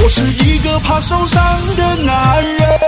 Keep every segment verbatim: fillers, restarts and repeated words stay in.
我是一个怕受伤的男人。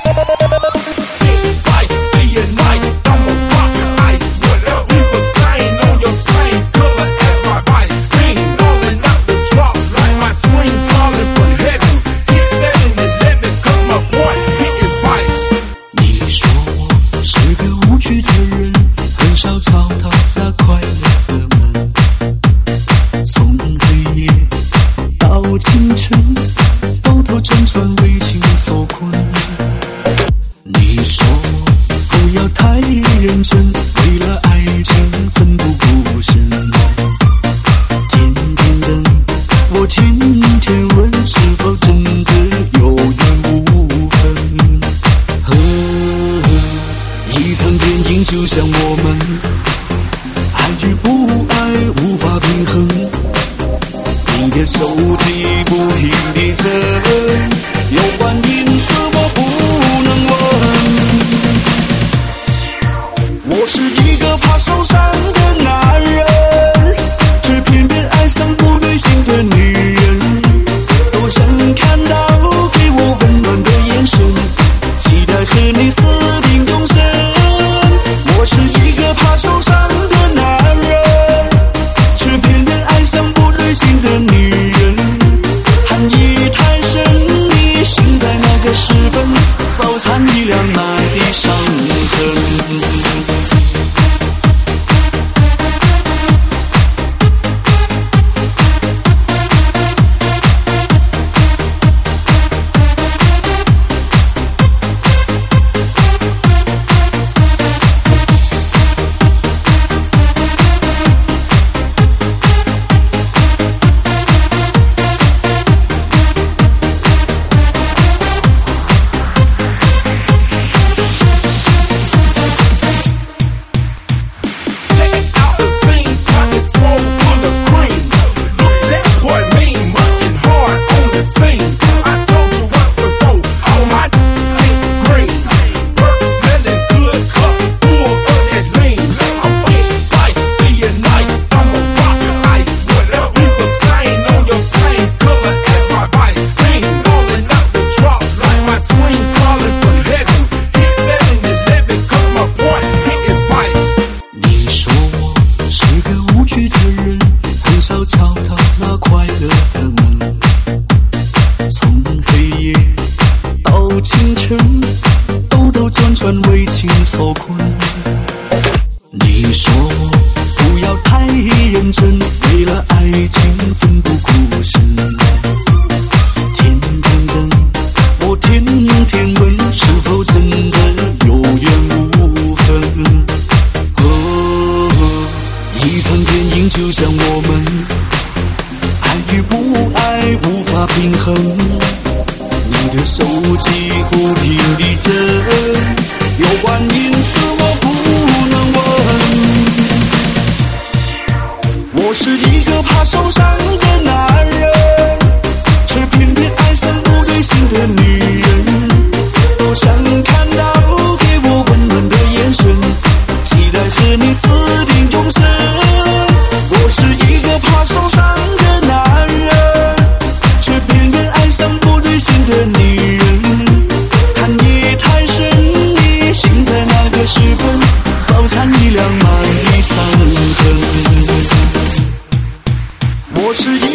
清晨，兜兜转转为情所困。你说不要太认真，为了爱情奋不顾身。天天等，我天天问，是否真的有缘无分？呵呵，一场电影就像我们，爱与不爱无法平衡。你的手机不停地震，有关因素我不能问。我是一个怕受伤的男人，却偏偏爱上不对心的女人。多想看到给我温暖的眼神，期待和你私定终身。我是一个怕受伤的男人，却偏偏爱上不对心的女人。寒意太深，你醒在那个时分，早餐一两埋的伤痕。清晨，兜兜转转为情所困。你说我不要太认真，为了爱情奋不顾身。天天等，我天天问，是否真的有缘无分？哦，一场电影就像我们，爱与不爱无法平衡。你的手机不停地震，有关因素我不能问。我是一个怕受伤的男人，却偏偏爱上不对心的女人。多想看到给我温暖的眼神，期待和你私定终身。我是一个怕受伤的男人，却偏偏爱上不对心的女人。寒夜太深，你醒在那个时分，早餐一两满地伤痕。我是一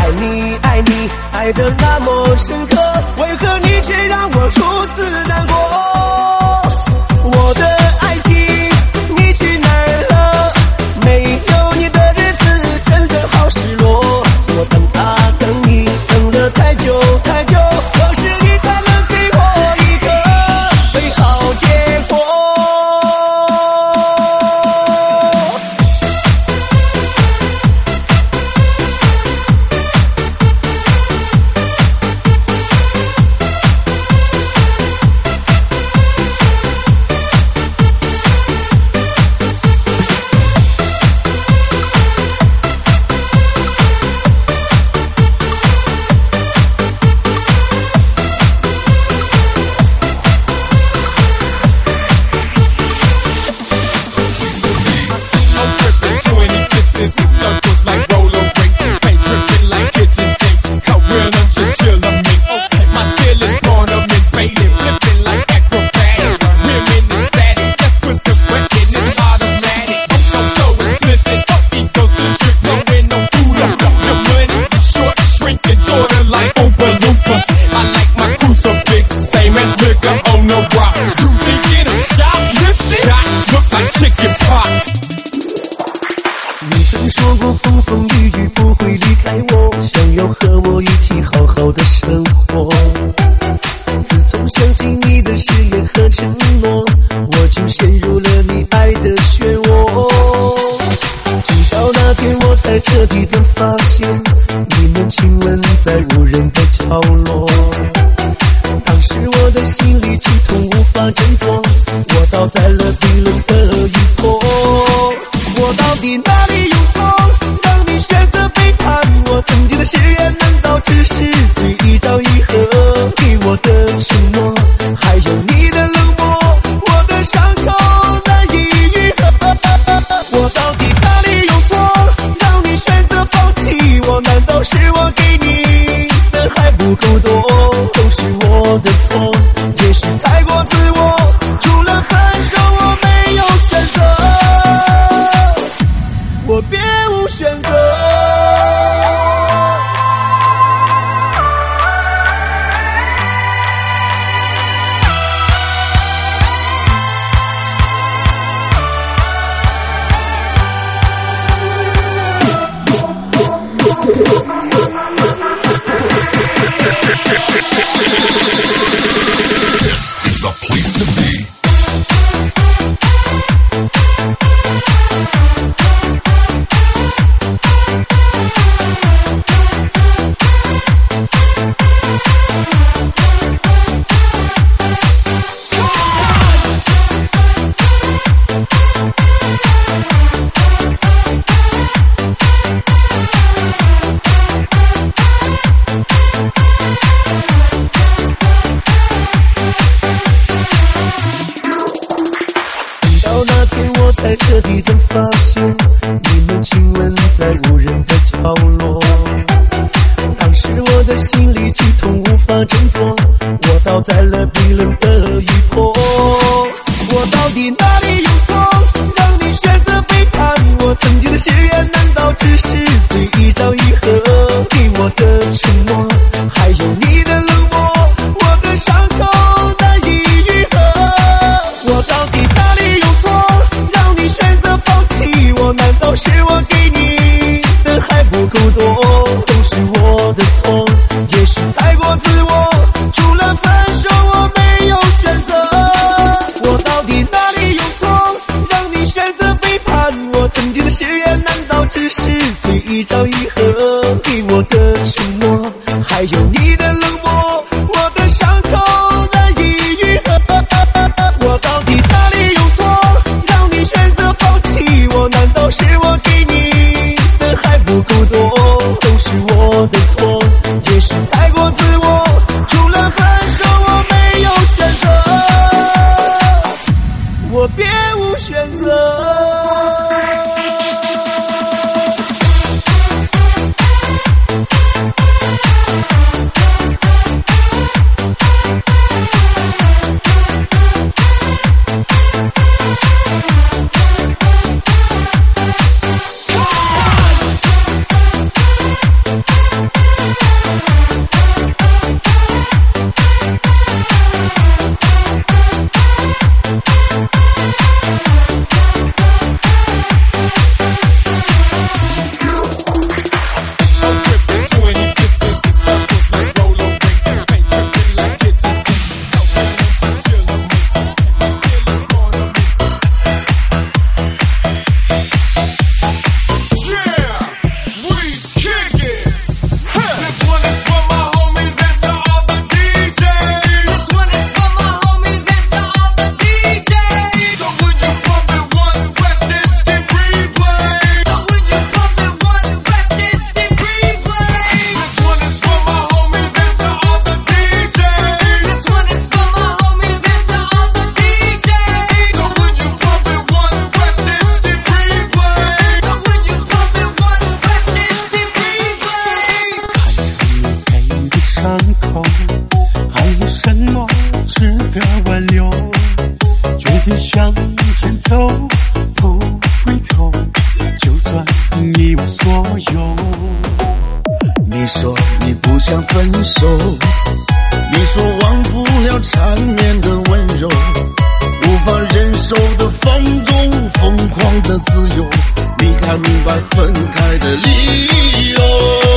爱你爱你爱得那么深刻，为何你却让我如此难过？我的爱情你去哪儿了？没有你的日子真的好失落。我等啊等你等了太久太久，何时你才能给我一个美好结果？你曾说过风风雨雨不会离开我，想要和我一起好好的生活。自从相信你的誓言和承诺，我就陷入了你爱的漩涡。直到那天我才彻底的发现，你们亲吻在无人的角落。当时我的心里剧痛无法振作，我倒在了冰冷的雨坡。我到底哪里有错，让你选择背叛我？曾经的誓言难道只是最一朝一合？给我的承诺，还有你的冷漠，我的伤口难以愈合。我到底哪里有错，让你选择放弃我？难道是我给你的还不够多？都是我的错，也许太过自我，除了分手我没有选择，我别无选择。才彻底的发现，你们亲吻在无人的角落。当时我的心里剧痛无法振作，我倒在了冰冷的雨坡。我到底哪里有错，让你选择背叛我？曾经的誓言难道只是最一朝一合？给我的承诺，还有你的冷漠，我的伤口难以愈合。我到底哪里有错，让你选择放弃我？难道是我给你的还不够多？都是我的错，也许太过自我，除了分手我没有选择。我到底哪里有错，让你选择背叛我？曾经的誓言难道只是最一朝一合？给我的承诺，还有你的冷漠，我的伤口难以愈合。我到底哪里有错，让你选择放弃我？难道是我给你的还不够多？都是我的错，也许太过自我，除了分手我没有选择，我别无选择。 一无所有。 你说你不想分手，你说忘不了缠绵的温柔，无法忍受的放纵，疯狂的自由，你该明白分开的理由。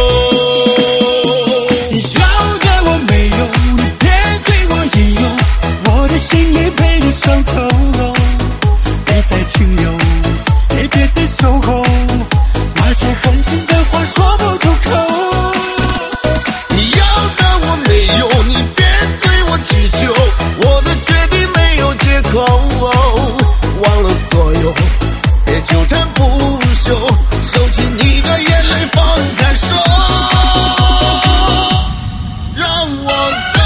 你晓得我没有，你别对我引诱，我的心也被你伤透了，别再停留，也别再守候，那些狠心的话说不出口。 你要的我没有，你别对我祈求，我的决定没有借口，忘了所有，别纠缠不休，收起你的眼泪，放开手，让我走。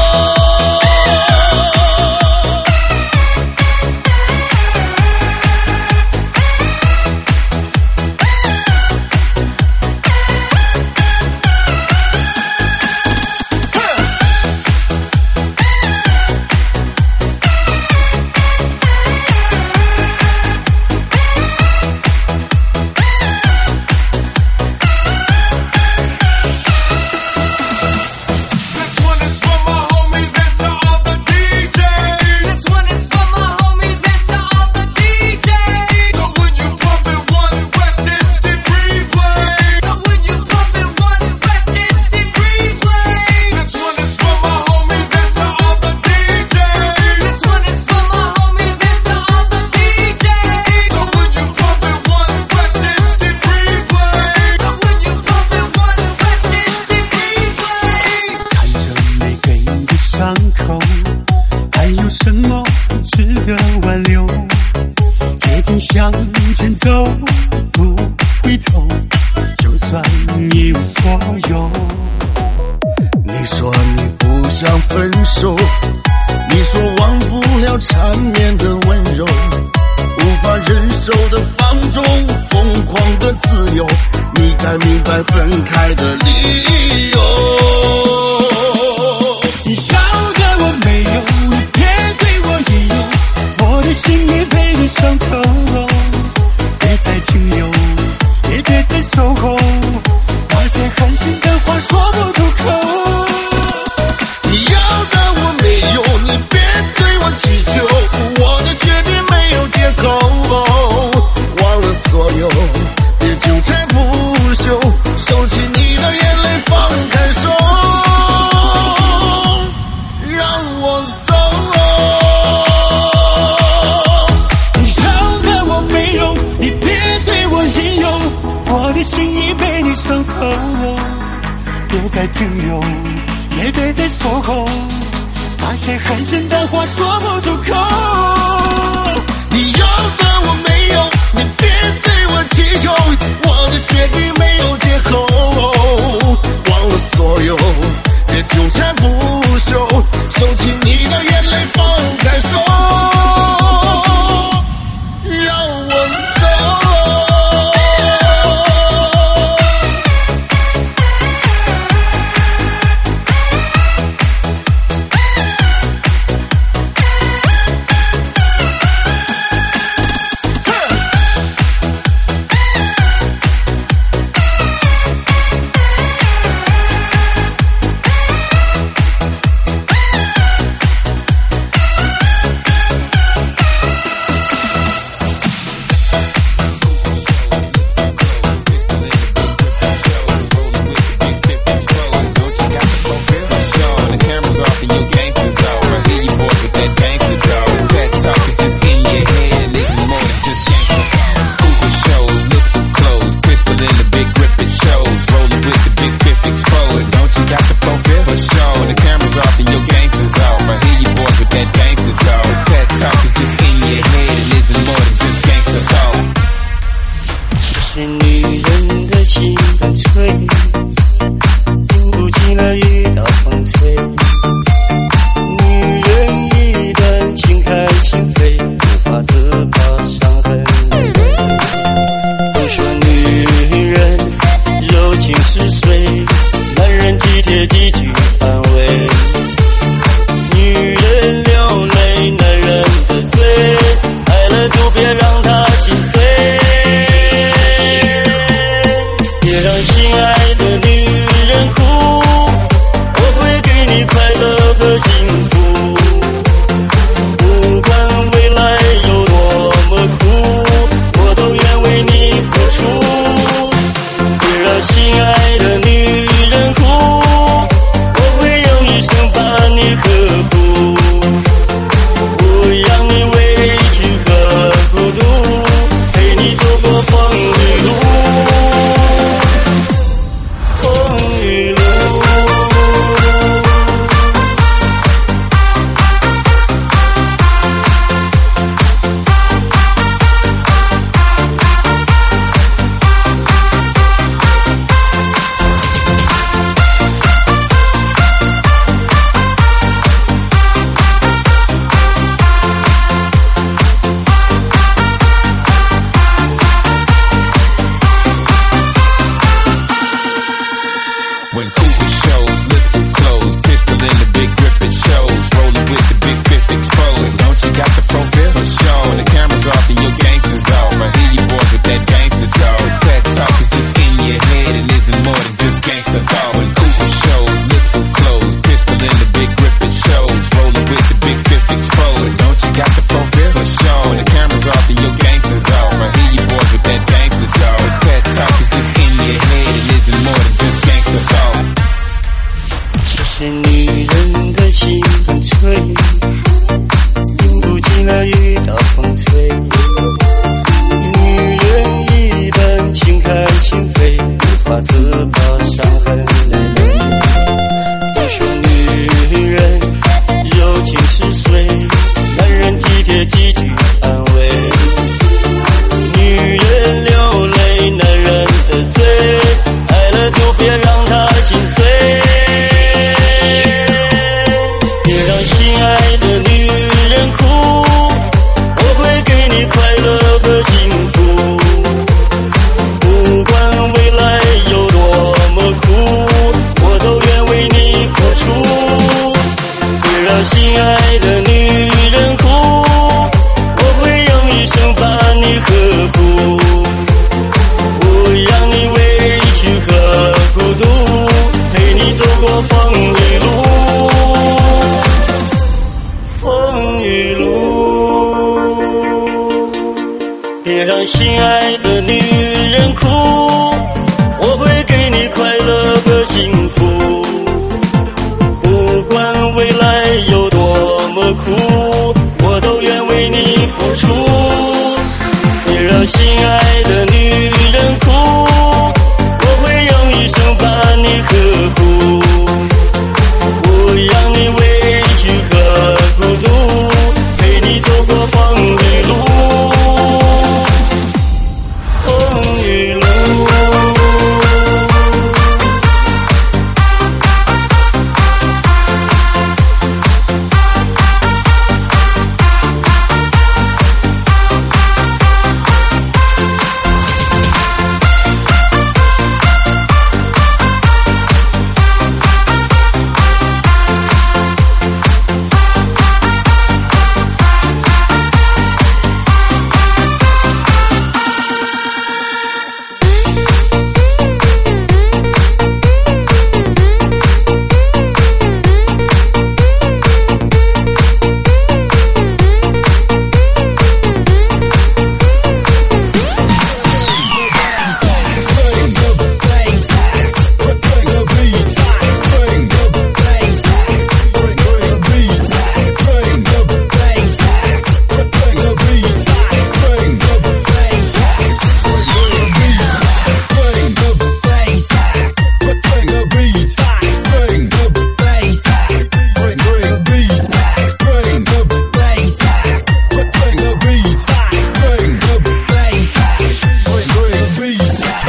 向前走，不回头，就算一无所有。 你说你不想分手，你说忘不了缠绵的温柔，无法忍受的放纵，疯狂的自由，你该明白分开的理由。 你晓得我没有，你别对我引诱，我的心也被你伤透了，别再停留，也别再守候，那些狠心的话说不出口。 你要的我没有，你别对我祈求，我的决定没有借口，忘了所有，别纠缠不休，收起你的眼泪，放开手，让我走。 你晓得我没有，你别对我引诱，我的心已被你伤透了，别再停留，也别再守候，那些狠心的话说不出口。 你要的我没有，你别对我祈求，我的决定没有借口，忘了所有，别纠缠不休，收起你的眼泪，放开手，让我走。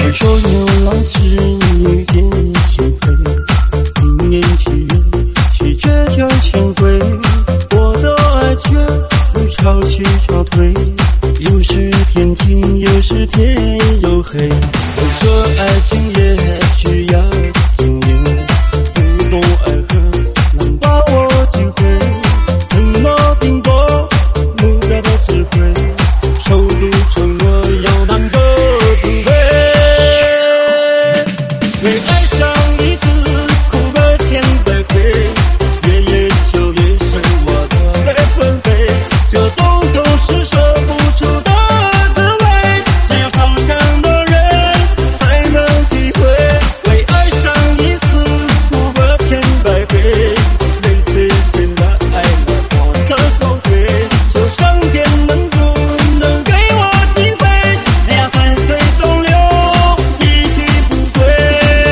你说牛郎织女点心灰，一年七月喜鹊叫清辉，我的爱却如潮起潮退，有时天晴有时天又黑。我说爱情也需要经营，不懂爱恨难把握机会，承诺顶多目标的智慧，守住承诺要当个自卑。为爱上一次哭个千百回，月夜秋夜是我的泪纷飞，这种都是说不出的滋味，只有受伤的人才能体会。为爱上一次哭个千百回，泪水溅了爱了我才后悔，求上天能不能给我机会，两三岁东流一去不归。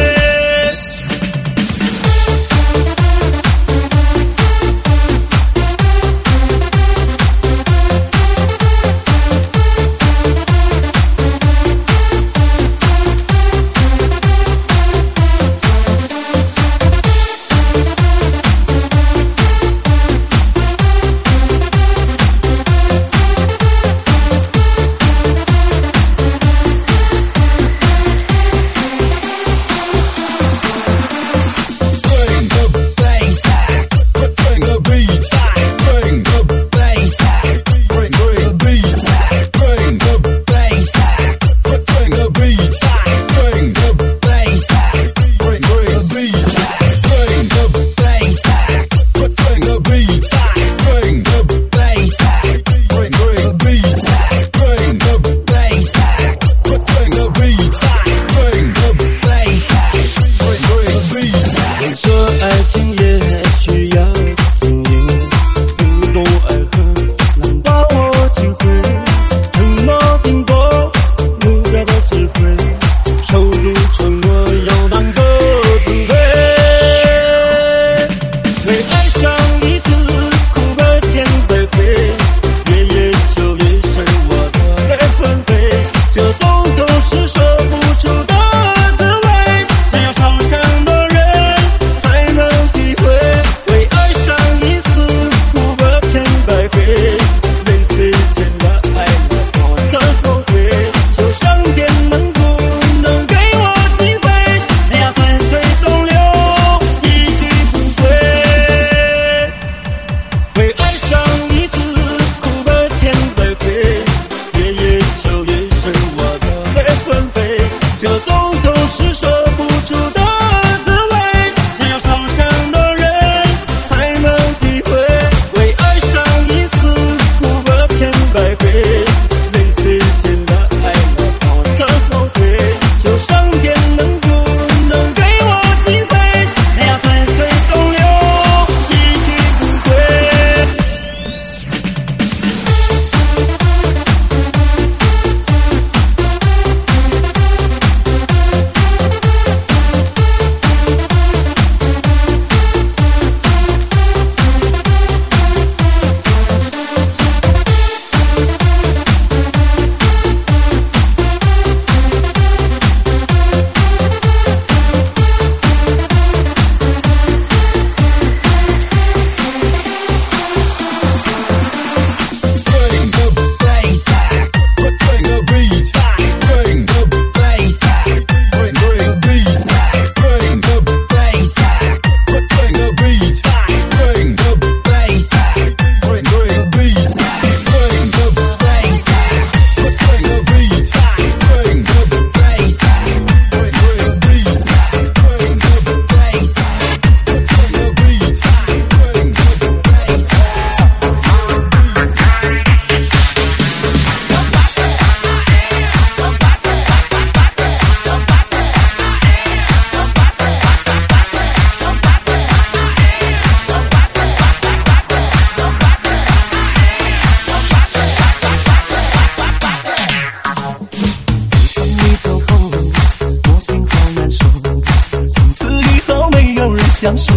相守，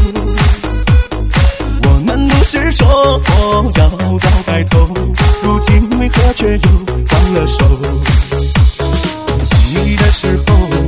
我们不是说要要白头，如今为何却又放了手？想你的时候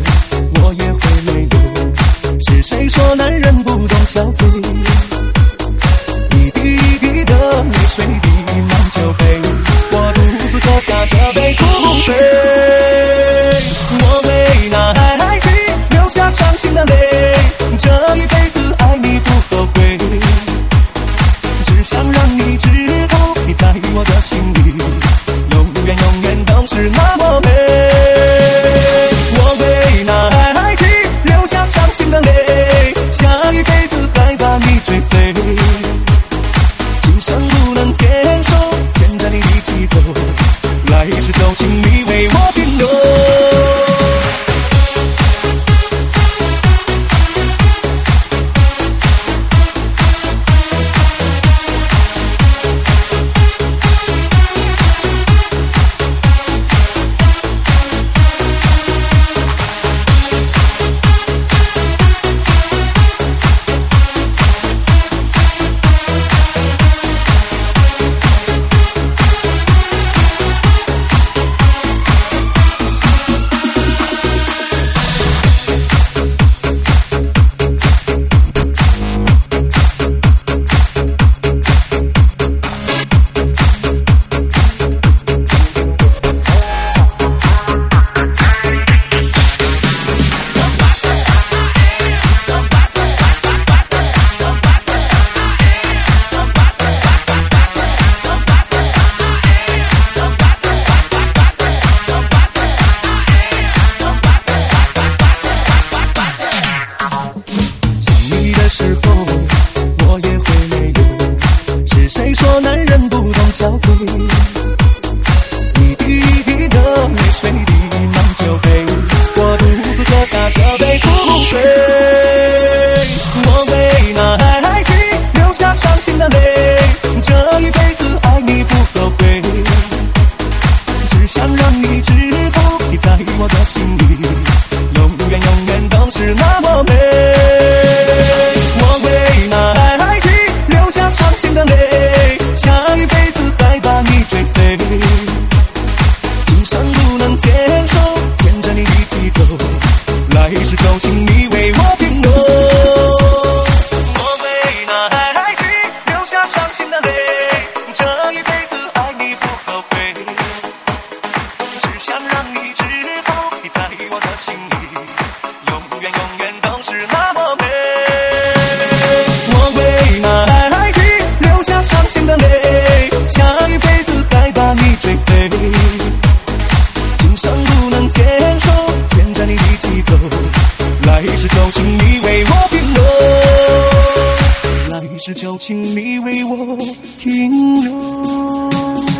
来世就请你为我评论。我为那爱情流下伤心的泪，这一辈子爱你不后悔，只想让你知道你在我的心里永远永远都是那么美。我为那爱情流下伤心的泪，下一辈子还把你追随，今生不能牵手，牵着你一起走，来世就请你为我评论，来世就请你为我评论。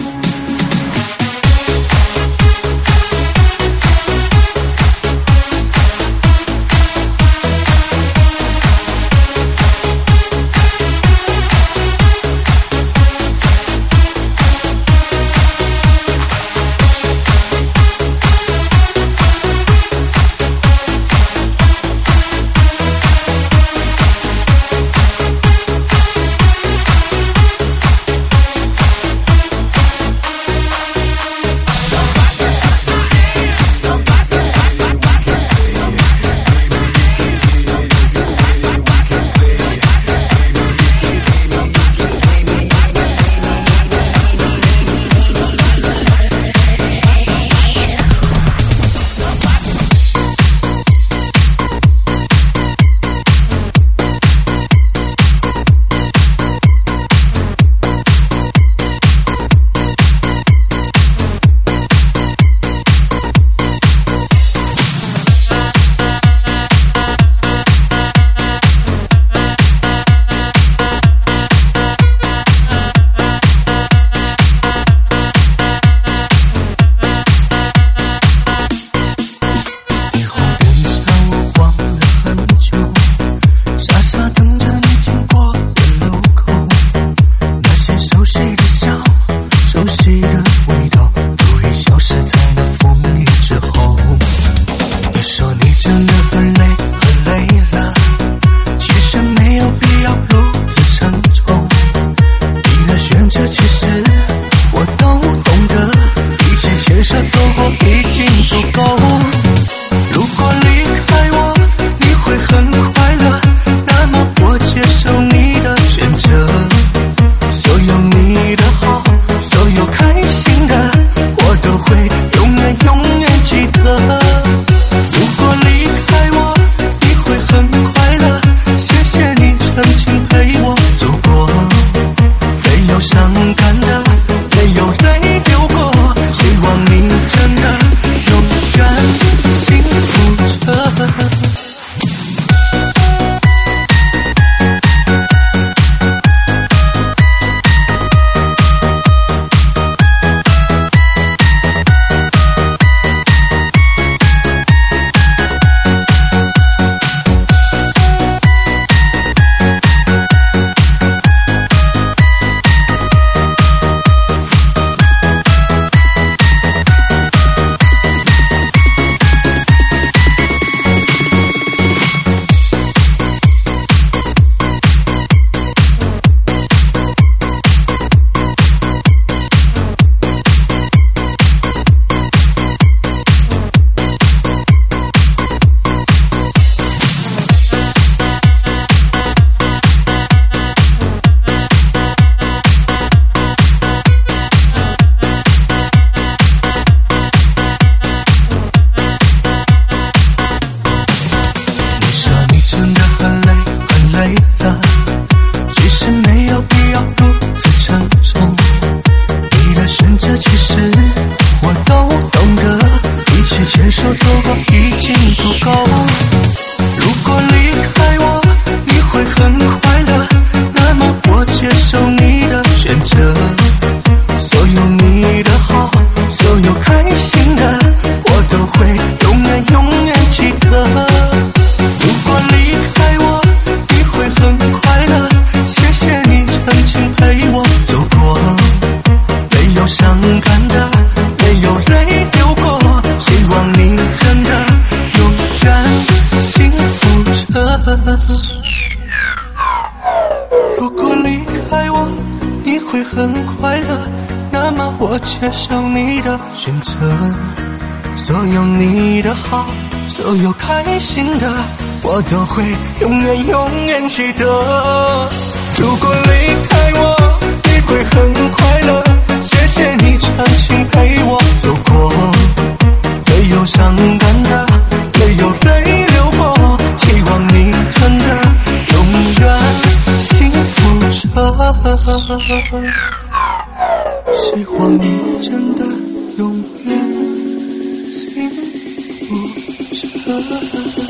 如果离开我你会很快乐，那么我接受你的选择，所有你的好， 所有开心的，我都会永远永远记得。如果离开我，你会很快乐。谢谢你长情陪我走过，没有伤感的，没有泪流过。希望你真的永远幸福着，希望你真的永远幸福着。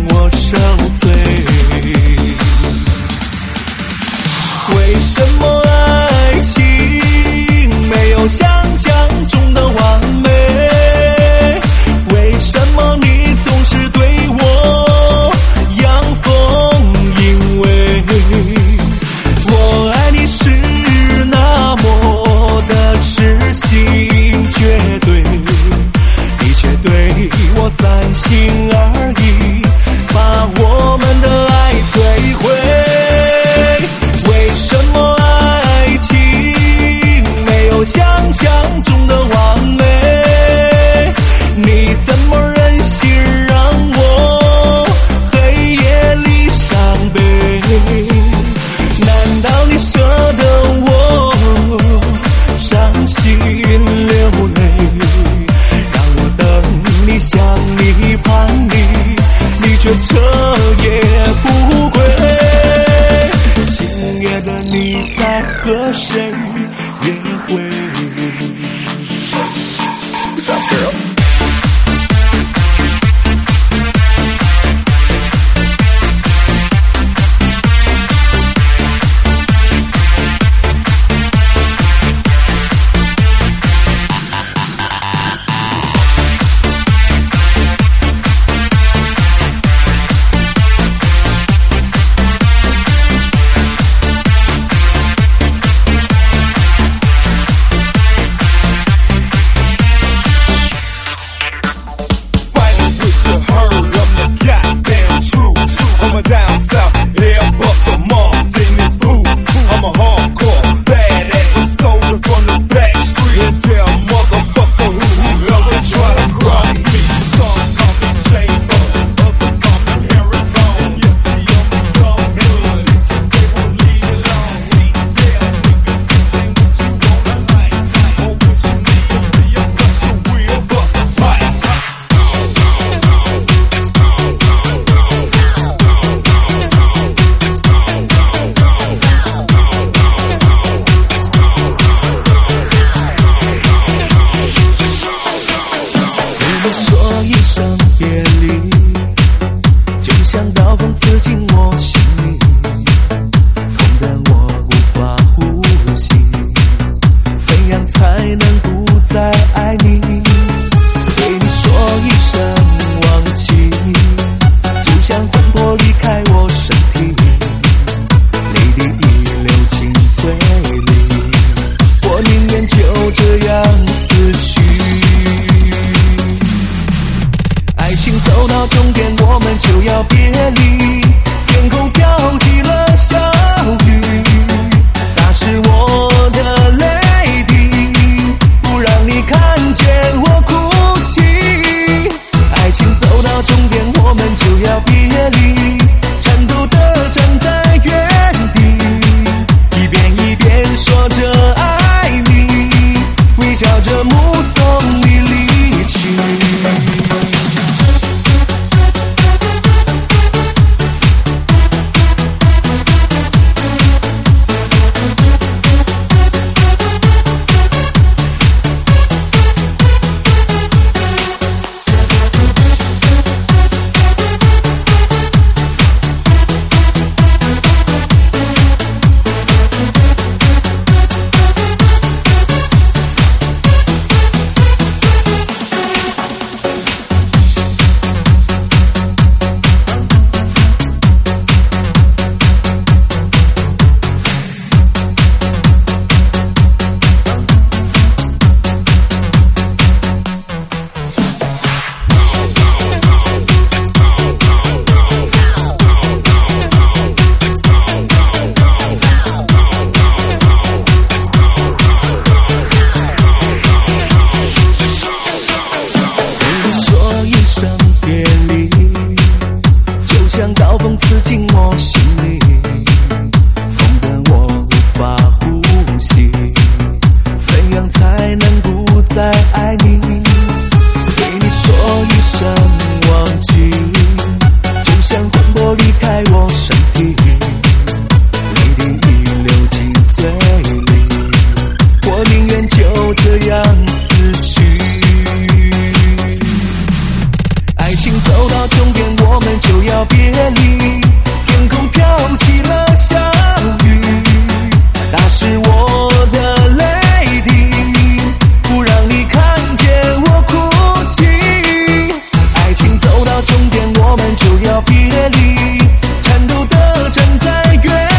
为什么谁约会。What's up, girl?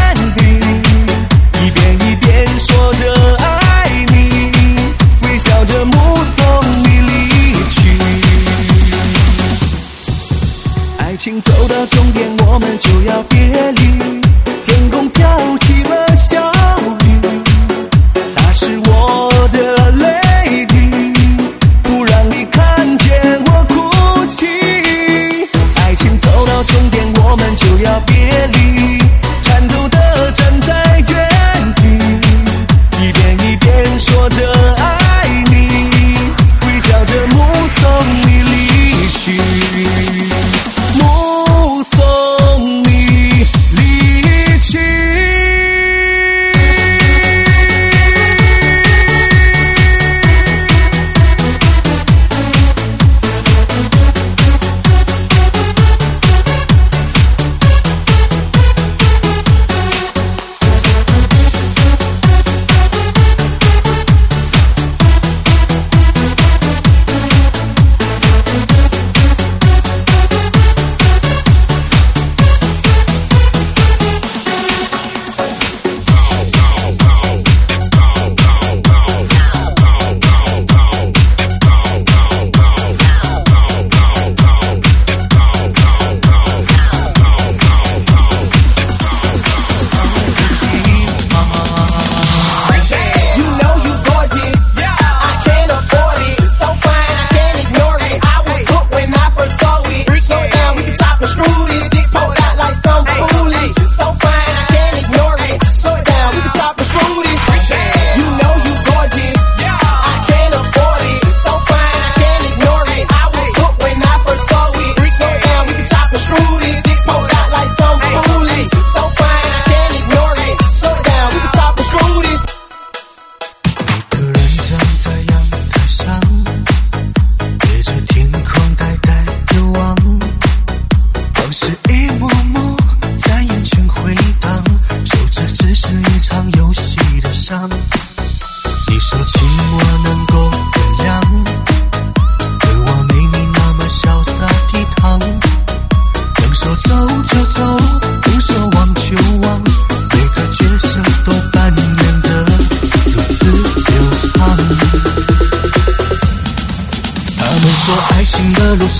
笑着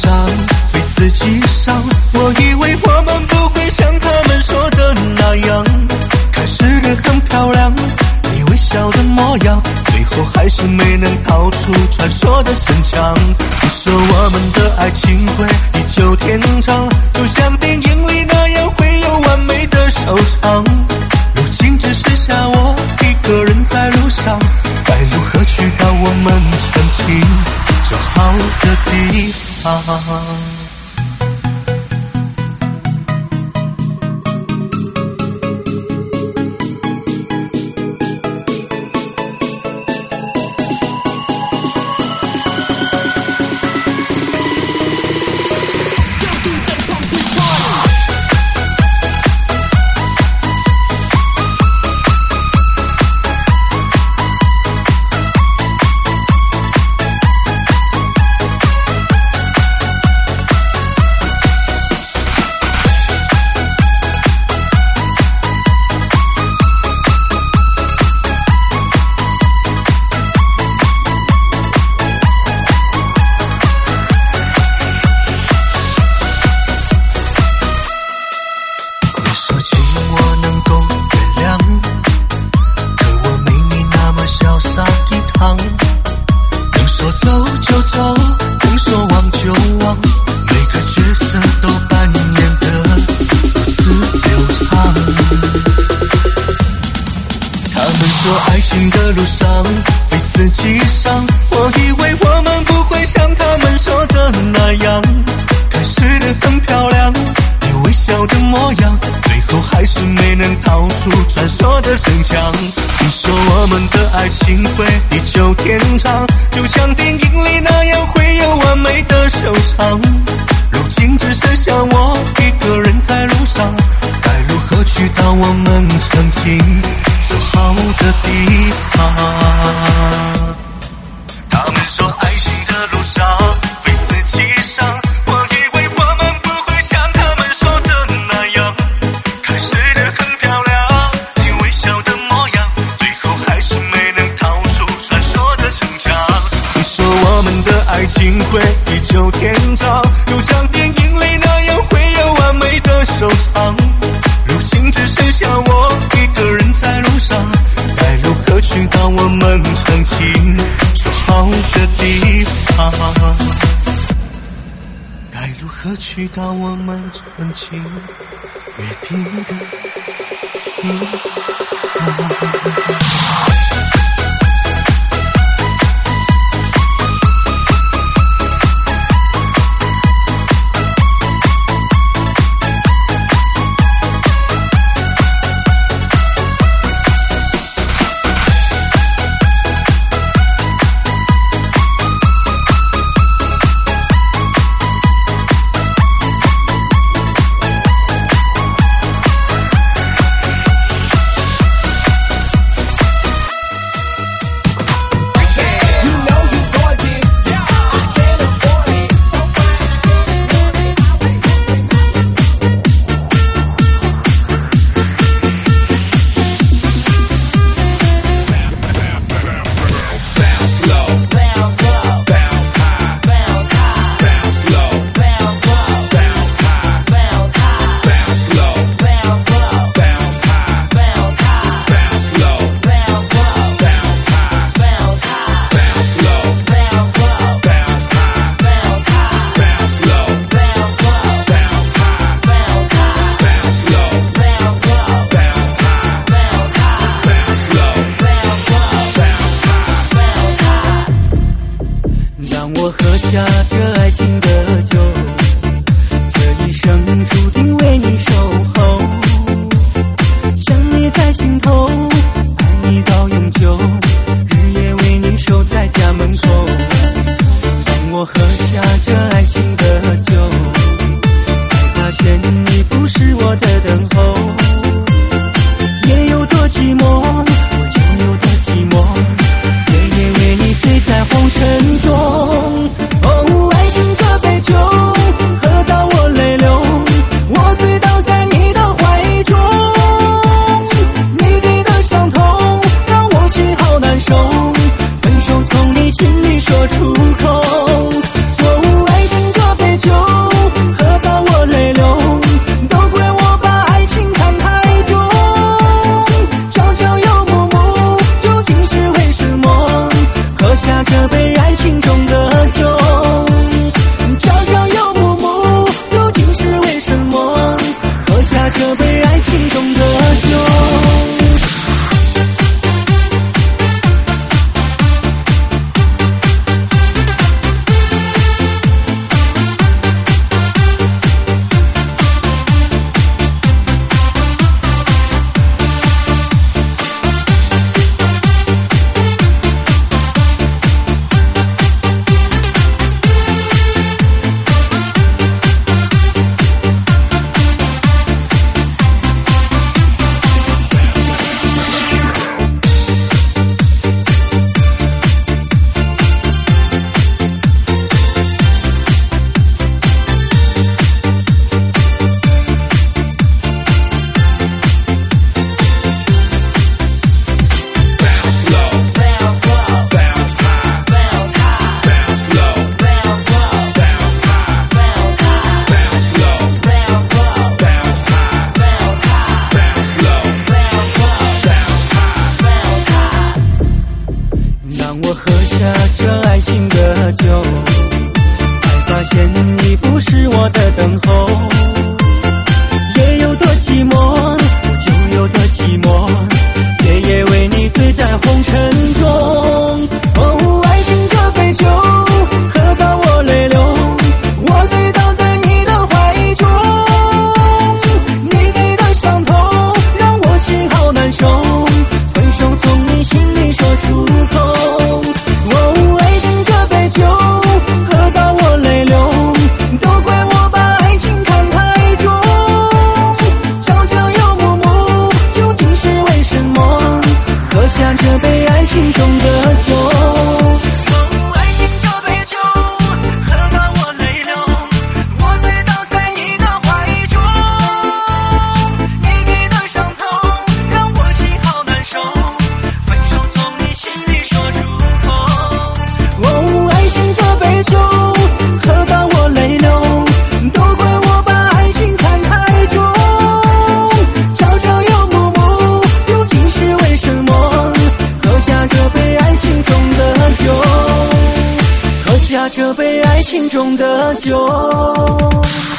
上，非死即伤。我以为我们不会像他们说的那样，开始的很漂亮，你微笑的模样，最后还是没能逃出传说的城墙。你说我们的爱情会地久天长，就像电影里那样会有完美的收场。如今只剩下我一个人在路上，该如何去到我们曾经说好的地方？去到我们曾经约定的地方。 爱情中的酒。 哦，爱情这杯酒，喝到我泪流，我醉倒在你的怀中，你给的伤痛让我心好难受，分手从你心里说出口。 哦，爱情这杯酒，喝到我泪流，都怪我把爱情看太重，朝朝又暮暮，究竟是为什么？喝下这杯爱情中的酒，喝下这杯爱情中的酒。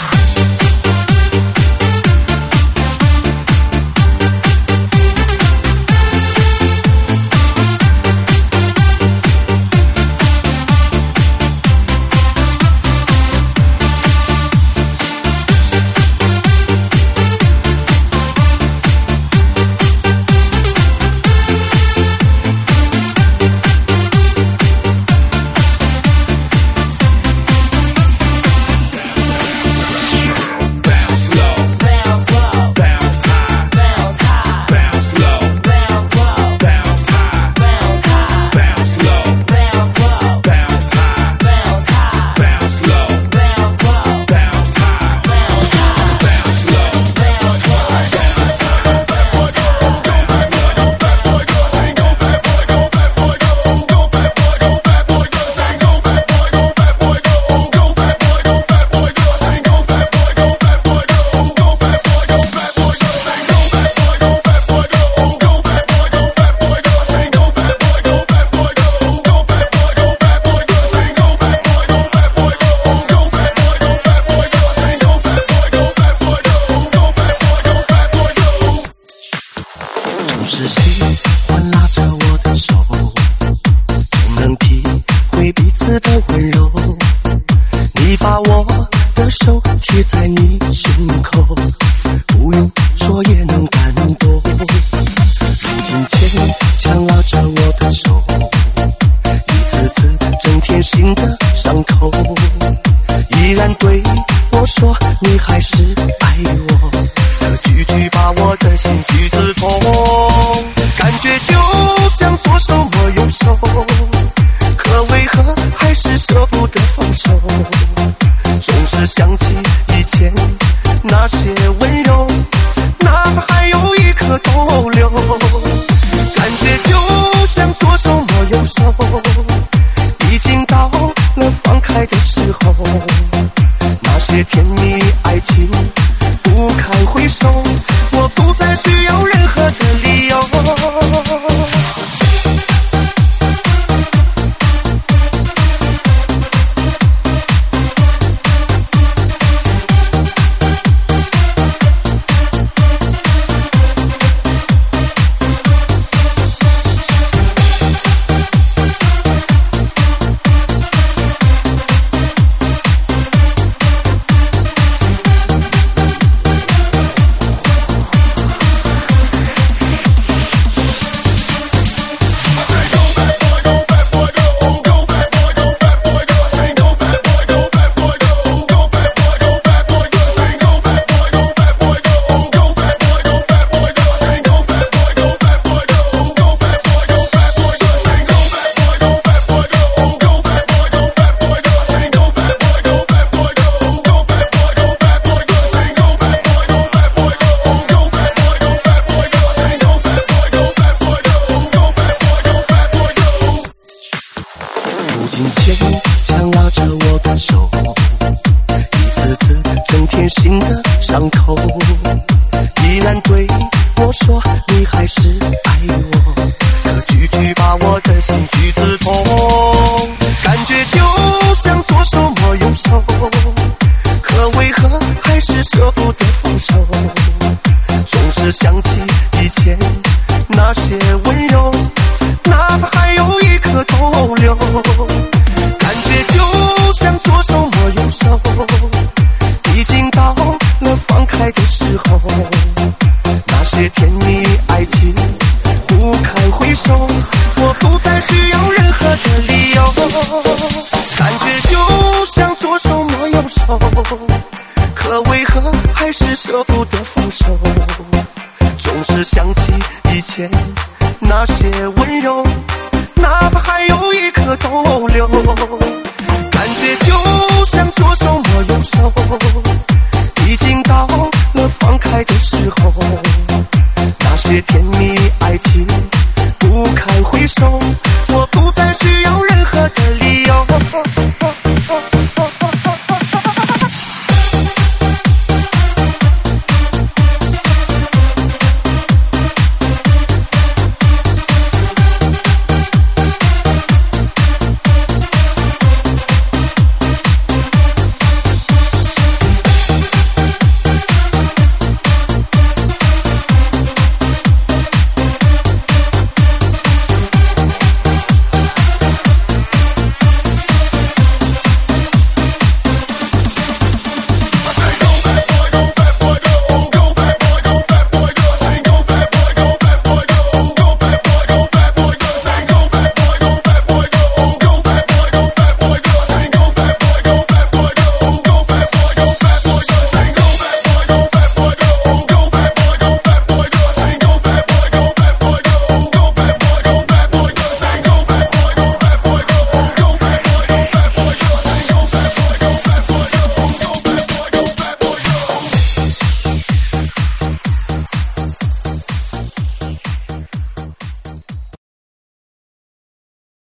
是喜欢拉着我的手，不能体会彼此的温柔。你把我的手贴在你胸口，不用说也能感动。如今牵强拉着我的手，一次次增添新的伤口，依然对我说你还是爱我，可句句把我的心句子痛，感觉就像左手摸右手，可为何还是舍不得放手？总是想起以前那些温柔，哪怕还有一颗逗留，感觉就像左手摸右手，已经到了放开的时候，那些甜蜜爱情不堪回首，我不再需要任何的理由。新的伤口，依然对我说你还是爱我，可句句把我的心句子痛，感觉就像左手摸右手，可为何还是舍不得放手？总是想起以前那些温柔，哪怕还有一颗逗留，感觉就像左手摸右手，已经到了放开的时候，那些甜蜜爱情不堪回首，我不再需要任何的理由，感觉就像左手摸右手，可为何还是舍不得放手？总是想起以前那些温柔， 手，